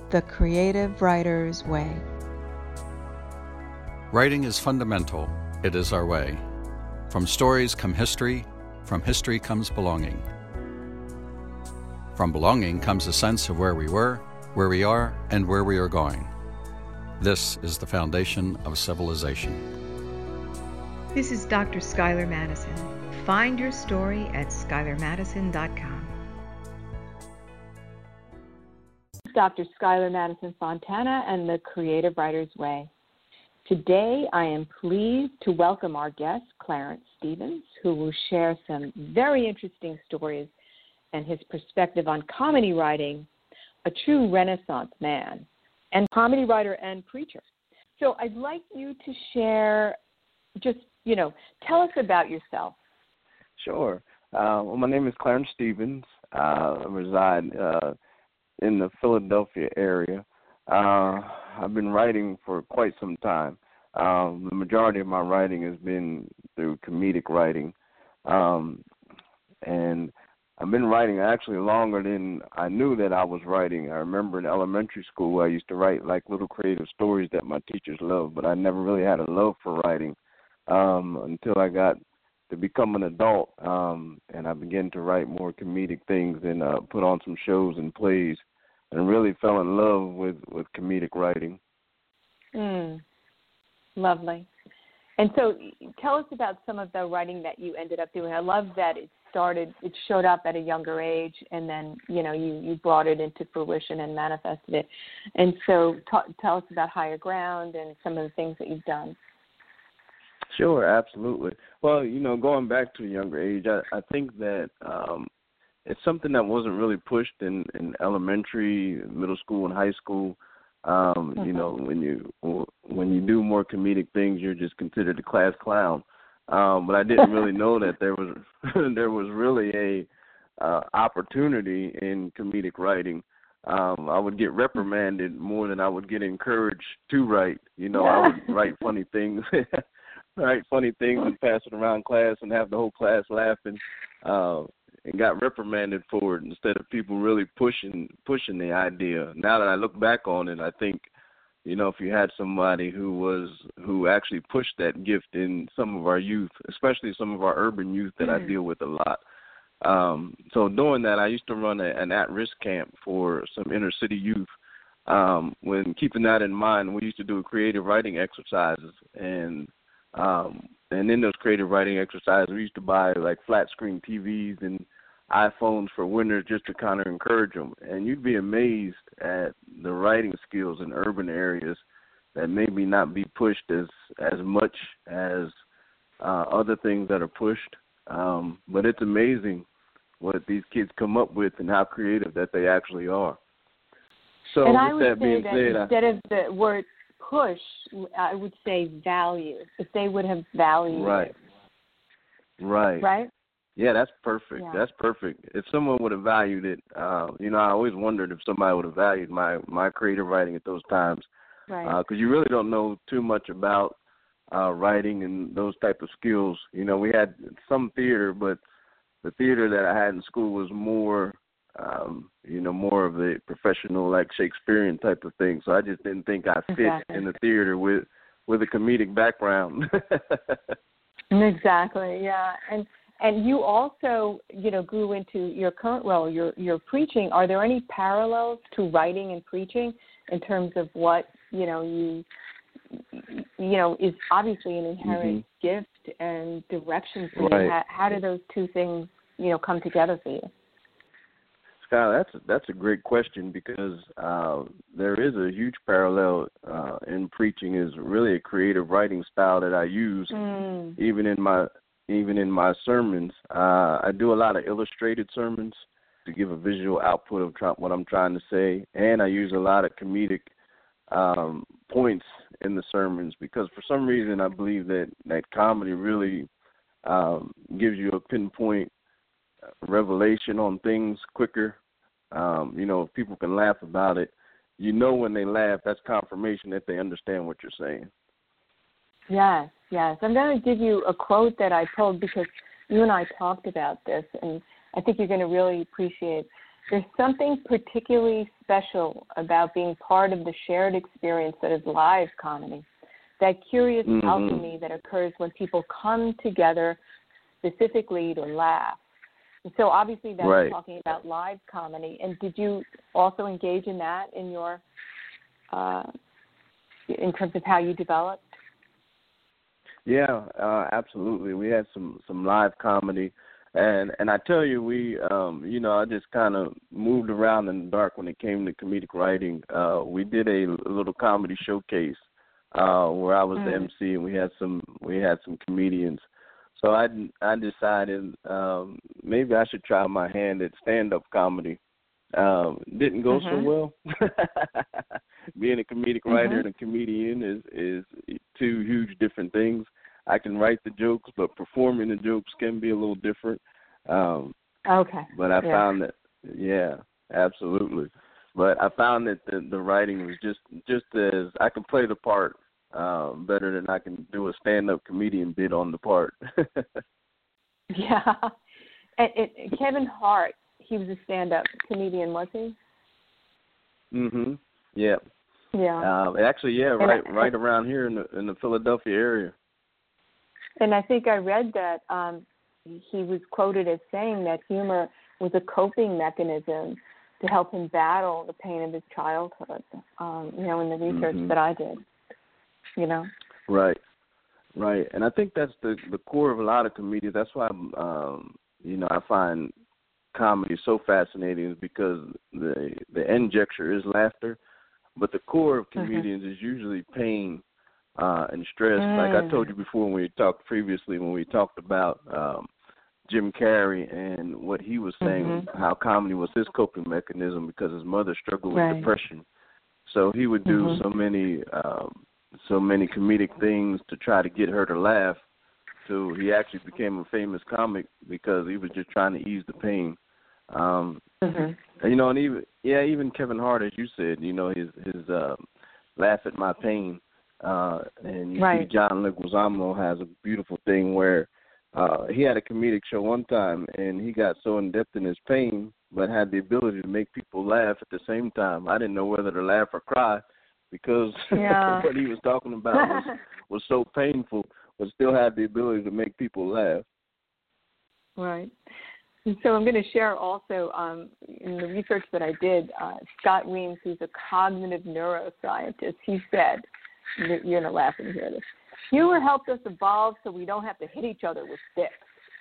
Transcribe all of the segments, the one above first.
The Creative Writer's Way. Writing is fundamental. It is our way. From stories come history. From history comes belonging. From belonging comes a sense of where we were, where we are, and where we are going. This is the foundation of civilization. This is Dr. Skylar Madison. Find your story at skylarmadison.com. Dr. Skylar Madison Fontana and the Creative Writer's Way. Today, I am pleased to welcome our guest, Clarence Stevens, who will share some very interesting stories and his perspective on comedy writing, a true Renaissance man, and comedy writer and preacher. So I'd like you to share, tell us about yourself. Sure. My name is Clarence Stevens. I reside in the Philadelphia area. I've been writing for quite some time. The majority of my writing has been through comedic writing. And I've been writing actually longer than I knew that I was writing. I remember in elementary school I used to write like little creative stories that my teachers loved, but I never really had a love for writing until I got to become an adult, and I began to write more comedic things and put on some shows and plays, and really fell in love with comedic writing. Lovely. And so tell us about some of the writing that you ended up doing. I love that it showed up at a younger age, and then, you brought it into fruition and manifested it. And so tell us about Higher Ground and some of the things that you've done. Sure, absolutely. Well, going back to a younger age, I think that it's something that wasn't really pushed in elementary, middle school, and high school. When you do more comedic things, you're just considered a class clown. But I didn't really know that there was really a opportunity in comedic writing. I would get reprimanded more than I would get encouraged to write. I would write funny things. And pass it around class and have the whole class laughing, and got reprimanded for it instead of people really pushing the idea. Now that I look back on it, I think, if you had somebody who actually pushed that gift in some of our youth, especially some of our urban youth that I deal with a lot. So doing that, I used to run an at-risk camp for some inner city youth. When keeping that in mind, we used to do creative writing exercises, and in those creative writing exercises, we used to buy like flat screen TVs and iPhones for winners just to kind of encourage them. And you'd be amazed at the writing skills in urban areas that maybe not be pushed as much as other things that are pushed. But it's amazing what these kids come up with and how creative that they actually are. So and with I would that say being that said, instead of the word push, I would say value. If they would have valued right. it. Right? Yeah, that's perfect. Yeah. That's perfect. If someone would have valued it, I always wondered if somebody would have valued my creative writing at those times. Right. Because you really don't know too much about writing and those type of skills. We had some theater, but the theater that I had in school was more more of the professional, like Shakespearean type of thing. So I just didn't think I fit in the theater with a comedic background. Exactly, yeah. And you also, grew into your current role, your preaching. Are there any parallels to writing and preaching in terms of what, you is obviously an inherent gift and direction for you? How do those two things, come together for you? Scott, that's a great question, because there is a huge parallel in preaching. Is really a creative writing style that I use even in my sermons. I do a lot of illustrated sermons to give a visual output of what I'm trying to say, and I use a lot of comedic points in the sermons, because for some reason I believe that comedy really gives you a pinpoint revelation on things quicker. If people can laugh about it, when they laugh, that's confirmation that they understand what you're saying. Yes. I'm going to give you a quote that I pulled because you and I talked about this, and I think you're going to really appreciate There's something particularly special about being part of the shared experience that is live comedy. That curious alchemy that occurs when people come together specifically to laugh. And so obviously that's talking about live comedy. And did you also engage in that in your, in terms of how you developed? Yeah, absolutely. We had some live comedy. And I tell you, we, I just kind of moved around in the dark when it came to comedic writing. We did a little comedy showcase where I was the MC, and we had some comedians. So I decided maybe I should try my hand at stand-up comedy. Didn't go so well. Being a comedic writer and a comedian is two huge different things. I can write the jokes, but performing the jokes can be a little different. Okay. But I found that, absolutely. But I found that the writing was just as I can play the part better than I can do a stand-up comedian bit on the part. Yeah. And Kevin Hart, he was a stand-up comedian, was he? Yeah. Yeah. Actually, right around here in the Philadelphia area. And I think I read that he was quoted as saying that humor was a coping mechanism to help him battle the pain of his childhood, in the research that I did, Right. And I think that's the core of a lot of comedians. That's why, I find comedy so fascinating, is because the end gesture is laughter, but the core of comedians is usually pain and stress. Like I told you before when we talked previously, when we talked about Jim Carrey and what he was saying, how comedy was his coping mechanism because his mother struggled with depression. So he would do so many comedic things to try to get her to laugh. So he actually became a famous comic because he was just trying to ease the pain. And even Kevin Hart, as you said, his laugh at my pain. And you see John Leguizamo has a beautiful thing where he had a comedic show one time, and he got so in-depth in his pain, but had the ability to make people laugh at the same time. I didn't know whether to laugh or cry because what he was talking about was so painful, but still had the ability to make people laugh. Right. And so I'm going to share also in the research that I did, Scott Weems, who's a cognitive neuroscientist, he said, you're going to laugh when you hear this, humor helped us evolve so we don't have to hit each other with sticks.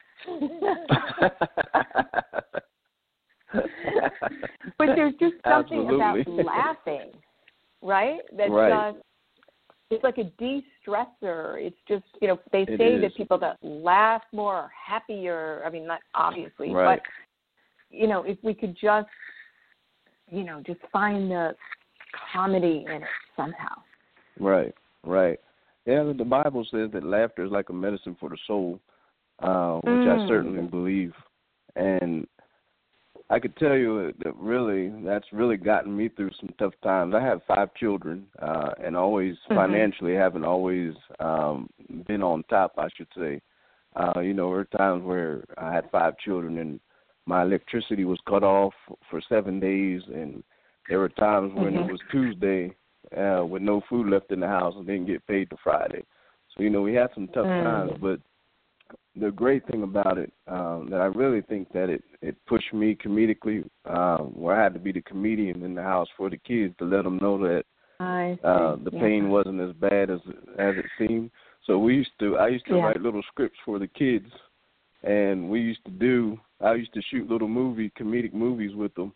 But there's just something about laughing, right? That's just, it's like a de-stressor. It's just, they say that people that laugh more are happier. I mean, not obviously, but, if we could just, just find the comedy in it somehow. Right. Yeah, the Bible says that laughter is like a medicine for the soul, which I certainly believe. And I could tell you that that's really gotten me through some tough times. I have 5 children, and always financially haven't always been on top, I should say. There were times where I had 5 children and my electricity was cut off for 7 days, and there were times when it was Tuesday with no food left in the house and didn't get paid till Friday. So, we had some tough times, but the great thing about it, that I really think that it pushed me comedically, where I had to be the comedian in the house for the kids to let them know that the pain wasn't as bad as it seemed. So I used to write little scripts for the kids, and I used to shoot little comedic movies with them,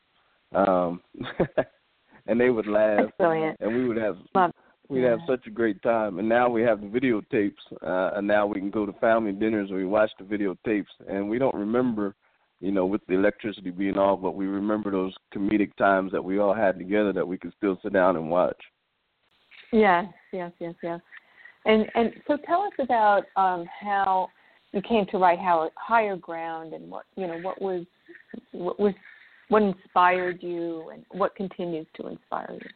and they would laugh, and we would have such a great time. And now we have the videotapes, and now we can go to family dinners and we watch the videotapes, and we don't remember, with the electricity being off, but we remember those comedic times that we all had together that we could still sit down and watch. Yes. And so tell us about how you came to write Higher Ground, and what inspired you, and what continues to inspire you.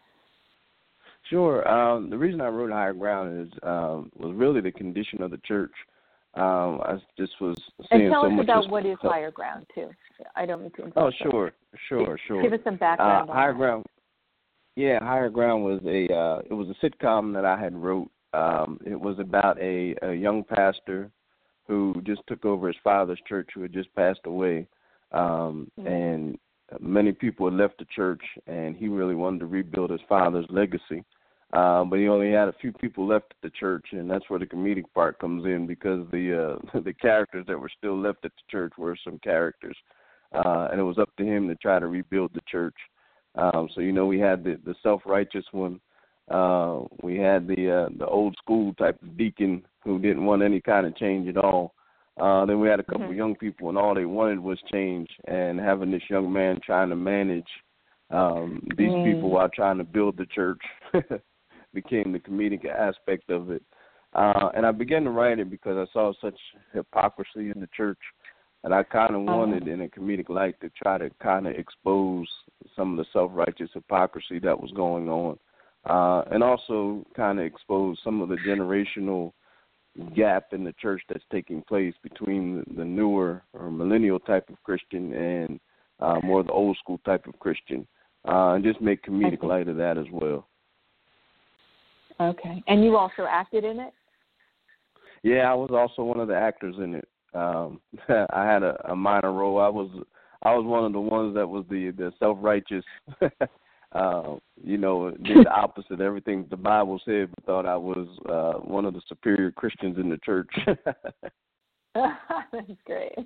Sure. The reason I wrote Higher Ground was really the condition of the church. I just was seeing and tell so us much. about what is Higher Ground too. I don't mean to interrupt. Oh, sure. Give us some background on Higher that. Ground. Yeah, Higher Ground was it was a sitcom that I had wrote. It was about a young pastor who just took over his father's church, who had just passed away, and many people had left the church, and he really wanted to rebuild his father's legacy. But he only had a few people left at the church, and that's where the comedic part comes in, because the characters that were still left at the church were some characters, and it was up to him to try to rebuild the church. So we had the self-righteous one. We had the old school type of deacon who didn't want any kind of change at all. Then we had a couple of young people, and all they wanted was change. And having this young man trying to manage these people while trying to build the church became the comedic aspect of it. And I began to write it because I saw such hypocrisy in the church, and I kind of wanted, in a comedic light, to try to kind of expose some of the self-righteous hypocrisy that was going on, and also kind of expose some of the generational gap in the church that's taking place between the newer or millennial type of Christian and more the old school type of Christian, and just make comedic light of that as well. Okay. And you also acted in it? Yeah, I was also one of the actors in it. I had a minor role. I was one of the ones that was the self-righteous, did the opposite, everything the Bible said, but thought I was one of the superior Christians in the church. That's great.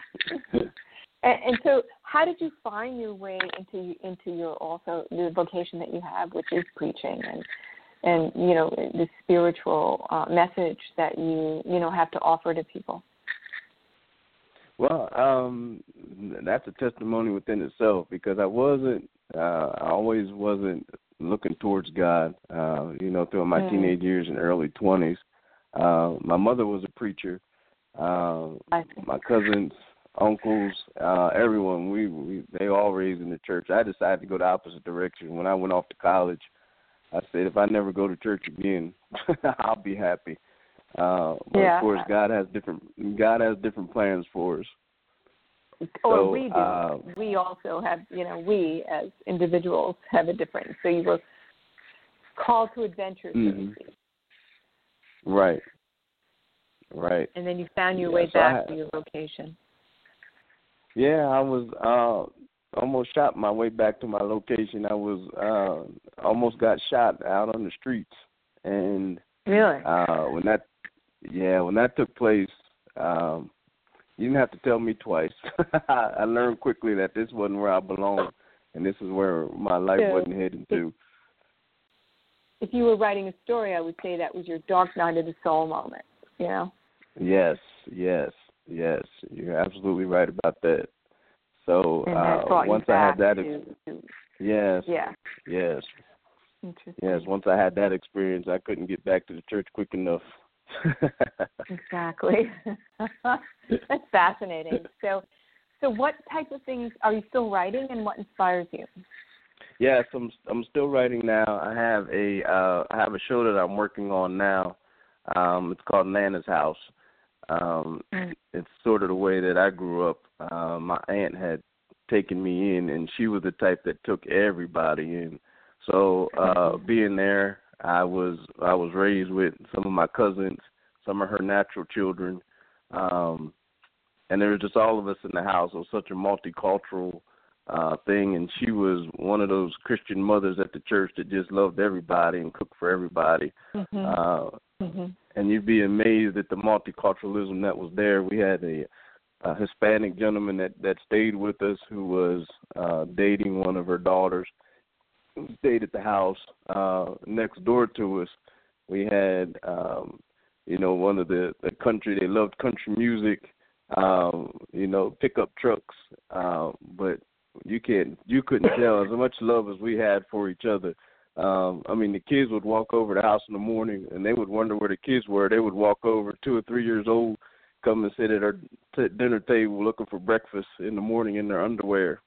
And so, how did you find your way into your also the vocation that you have, which is preaching and the spiritual message that you have to offer to people? Well, that's a testimony within itself, because I always wasn't looking towards God, through my teenage years and early 20s. My mother was a preacher. My cousins, uncles, everyone, they all raised in the church. I decided to go the opposite direction. When I went off to college, I said, if I never go to church again, I'll be happy. But of course, God has different plans for us. Or we do. We also have, we as individuals have a different. So you were called to adventure, so to speak. Right. And then you found your way back to your vocation. Yeah, I was almost shot my way back to my location. I was almost got shot out on the streets, and really, when that took place, you didn't have to tell me twice. I learned quickly that this wasn't where I belonged, and this is where my life wasn't heading to. If you were writing a story, I would say that was your dark night of the soul moment. Yes, you're absolutely right about that. So once I had that, yes. Yes, once I had that experience, I couldn't get back to the church quick enough. Exactly. That's fascinating. So what type of things are you still writing, and what inspires you? Yes, I'm still writing now. I have a show that I'm working on now. It's called Nana's House. It's sort of the way that I grew up. My aunt had taken me in, and she was the type that took everybody in. So being there, I was raised with some of my cousins, some of her natural children, and there was just all of us in the house. It was such a multicultural thing, and she was one of those Christian mothers at the church that just loved everybody and cooked for everybody. And you'd be amazed at the multiculturalism that was there. We had a Hispanic gentleman that stayed with us who was dating one of her daughters, who stayed at the house next door to us. We had, one of the country, they loved country music, pickup trucks, but you couldn't tell as much love as we had for each other. The kids would walk over the house in the morning, and they would wonder where the kids were. They would walk over, 2 or 3 years old, come and sit at our dinner table looking for breakfast in the morning in their underwear.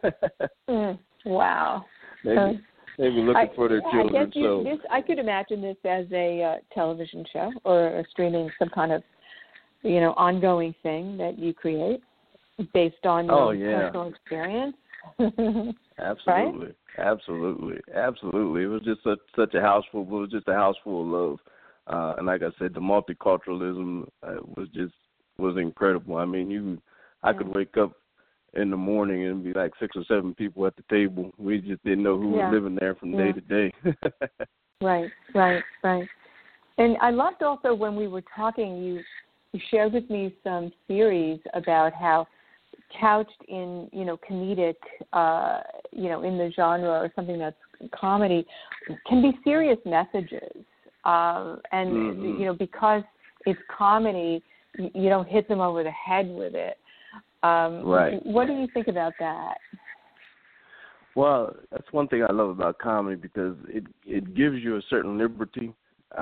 Wow. They were looking for their children. I could imagine this as a television show or streaming some kind of ongoing thing that you create based on your personal experience. Absolutely. Right? Absolutely. It was just such a house full. It was just a house full of love. And like I said, the multiculturalism was incredible. I mean, I could wake up in the morning and be like 6 or 7 people at the table. We just didn't know who was living there from day to day. Right. And I loved also when we were talking, you shared with me some theories about how couched in, comedic, in the genre or something that's comedy, can be serious messages. And, because it's comedy, you don't hit them over the head with it. Right. What do you think about that? Well, that's one thing I love about comedy, because it gives you a certain liberty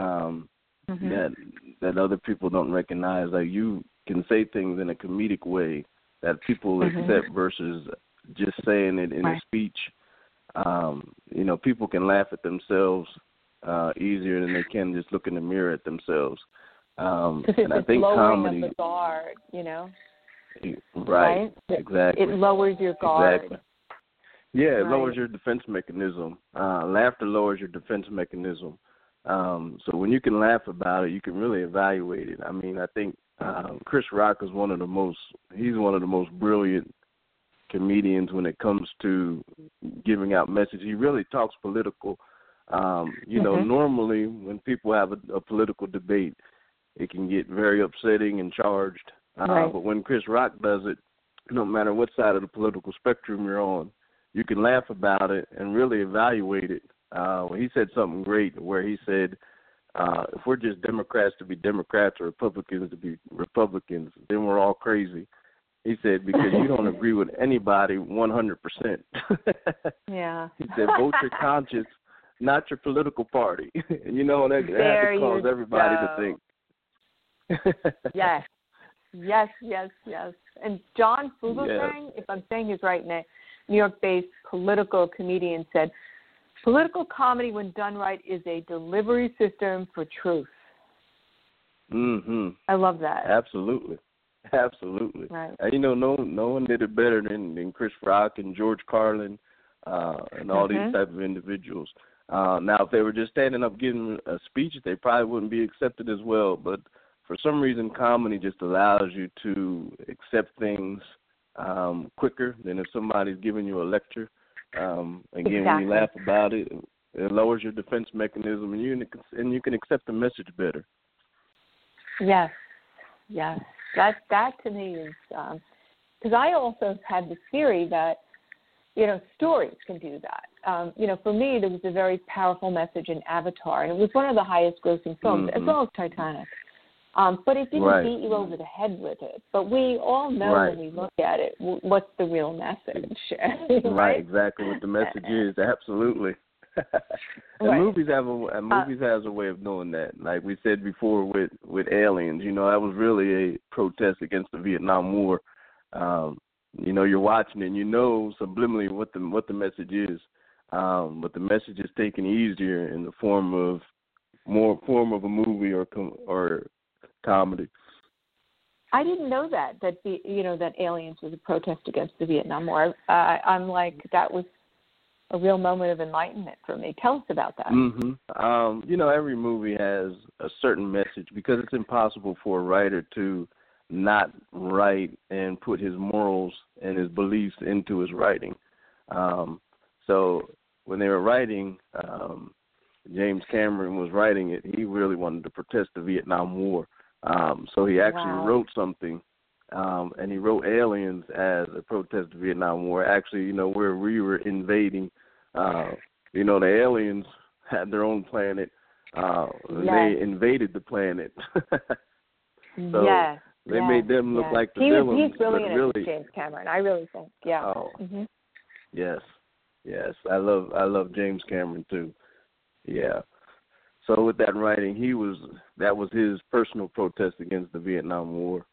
that other people don't recognize. Like, you can say things in a comedic way that people accept versus just saying it in a speech. People can laugh at themselves easier than they can just look in the mirror at themselves. Because and I think lowering comedy, of the guard, Right, exactly. It lowers your guard. Exactly. Yeah, it lowers your defense mechanism. Laughter lowers your defense mechanism. So when you can laugh about it, you can really evaluate it. I mean, I think Chris Rock is one of the most brilliant comedians when it comes to giving out messages. He really talks political. Normally when people have a political debate, it can get very upsetting and charged. But when Chris Rock does it, no matter what side of the political spectrum you're on, you can laugh about it and really evaluate it. He said something great where he said, if we're just Democrats to be Democrats or Republicans to be Republicans, then we're all crazy. He said, because you don't agree with anybody 100%. Yeah. He said, vote your conscience, not your political party. And that had to cause everybody to think. Yes. And John Fugelsang, if I'm saying his right name, New York-based political comedian, said, political comedy, when done right, is a delivery system for truth. I love that. Absolutely. Right. No one did it better than Chris Rock and George Carlin and all these type of individuals. Now, if they were just standing up giving a speech, they probably wouldn't be accepted as well. But for some reason, comedy just allows you to accept things quicker than if somebody's giving you a lecture. When you laugh about it, it lowers your defense mechanism, and you can accept the message better. Yes. That to me is because I also had the theory that stories can do that. For me, there was a very powerful message in Avatar, and it was one of the highest-grossing films, as well as Titanic. But it didn't beat you over the head with it. But we all know when we look at it, what's the real message. Right, exactly what the message is. Absolutely. And movies has a way of doing that. Like we said before with Aliens, that was really a protest against the Vietnam War. You're watching it, and subliminally what the message is. But the message is taken easier in the form of a movie or comedy. I didn't know that that Aliens was a protest against the Vietnam War. I'm like, that was a real moment of enlightenment for me. Tell us about that. Every movie has a certain message, because it's impossible for a writer to not write and put his morals and his beliefs into his writing. So when they were writing, James Cameron was writing it, he really wanted to protest the Vietnam War. So he actually wrote something, and he wrote Aliens as a protest to the Vietnam War. Actually, where we were invading, the aliens had their own planet. They invaded the planet. So they made them look like the villains. He's brilliant, James Cameron. I really think, Yes. I love James Cameron too. Yeah. So with that writing, that was his personal protest against the Vietnam War.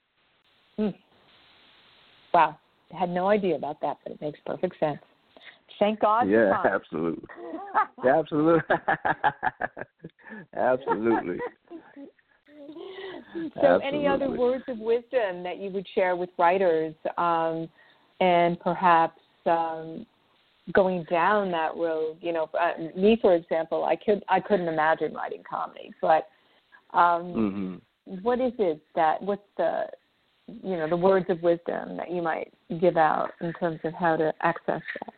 Wow. I had no idea about that, but it makes perfect sense. Thank God. Yeah, absolutely. Absolutely. So any other words of wisdom that you would share with writers, and perhaps going down that road? You know, me, for example, I couldn't imagine writing comedy, but what is it what's the, you know, the words of wisdom that you might give out in terms of how to access that?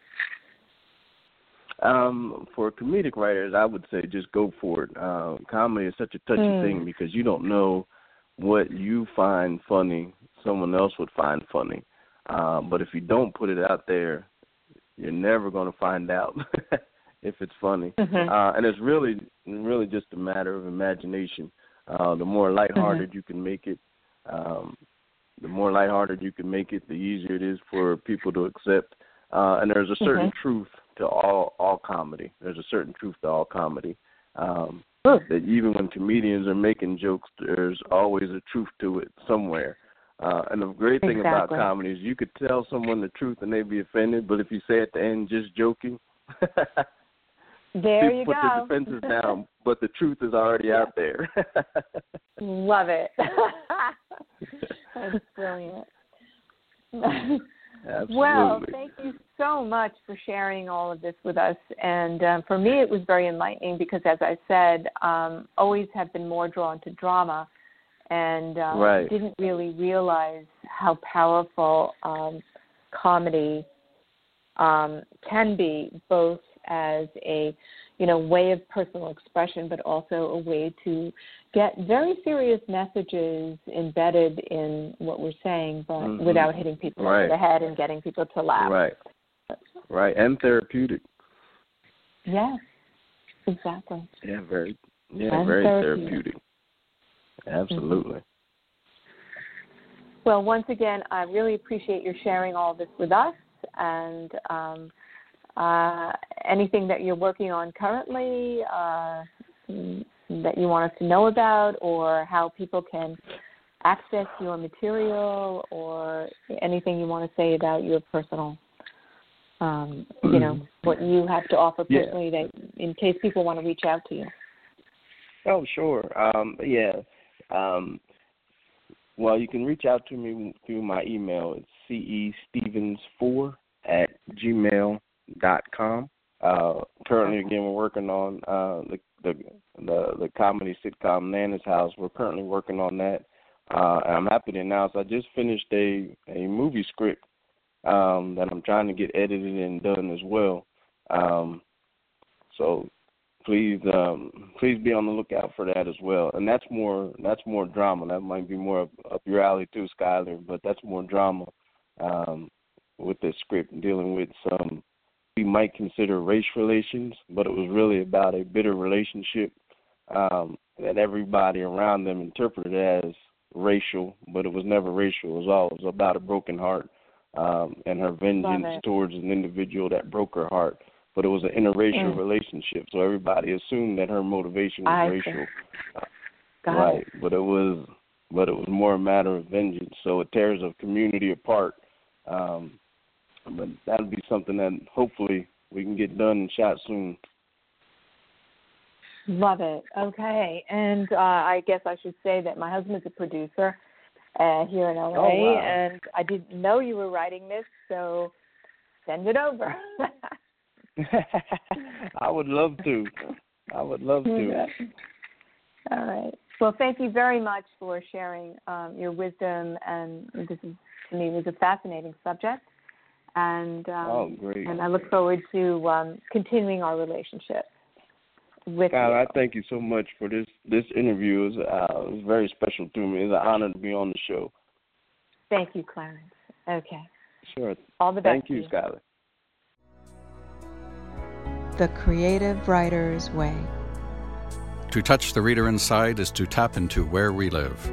For comedic writers, I would say just go for it. Comedy is such a touchy thing because you don't know what you find funny, someone else would find funny. But if you don't put it out there, you're never going to find out if it's funny. And it's really just a matter of imagination. The more lighthearted you can make it, the easier it is for people to accept. And there's a certain truth to all comedy. There's a certain truth to all comedy. That even when comedians are making jokes, there's always a truth to it somewhere. And the great thing about comedy is you could tell someone the truth and they'd be offended, but if you say at the end, just joking, there you put go. the defenses down, but the truth is already out there. Love it. That's brilliant. Absolutely. Well, thank you so much for sharing all of this with us. And for me, it was very enlightening because, as I said, always have been more drawn to drama and didn't really realize how powerful comedy can be, both as a, you know, way of personal expression, but also a way to get very serious messages embedded in what we're saying, but without hitting people over the head and getting people to laugh. Right, and therapeutic. Yes, exactly. Yeah, very therapeutic. Absolutely. Well, once again, I really appreciate your sharing all this with us, and anything that you're working on currently that you want us to know about, or how people can access your material, or anything you want to say about your personal, you know, what you have to offer personally, that in case people want to reach out to you. Oh, sure. Well, you can reach out to me through my email. It's cestevens4@gmail.com. Currently, again, we're working on the comedy sitcom Nana's House. We're currently working on that. And I'm happy to announce I just finished a movie script that I'm trying to get edited and done as well. So please be on the lookout for that as well. And that's more drama. That might be more up your alley too, Skylar, but that's more drama with this script, dealing with some we might consider race relations, but it was really about a bitter relationship that everybody around them interpreted as racial, but it was never racial. It was about a broken heart and her vengeance towards an individual that broke her heart. But it was an interracial relationship, so everybody assumed that her motivation was racial. Right, but it was more a matter of vengeance. So it tears a community apart. But that'll be something that hopefully we can get done and shot soon. Love it. Okay, and I guess I should say that my husband's a producer here in LA, and I didn't know you were writing this, so send it over. I would love to. All right. Well, thank you very much for sharing your wisdom, and this is, to me, was a fascinating subject. And great. And I look forward to continuing our relationship with you. I thank you so much for this interview. It was very special to me. It's an honor to be on the show. Thank you, Clarence. Okay. Sure. All the best. Thank you, Skylar. The Creative Writer's Way. To touch the reader inside is to tap into where we live.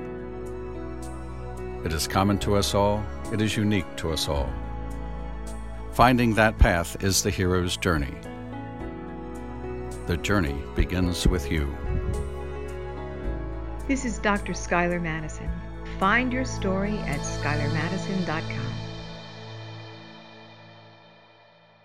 It is common to us all. It is unique to us all. Finding that path is the hero's journey. The journey begins with you. This is Dr. Skylar Madison. Find your story at SkylarMadison.com.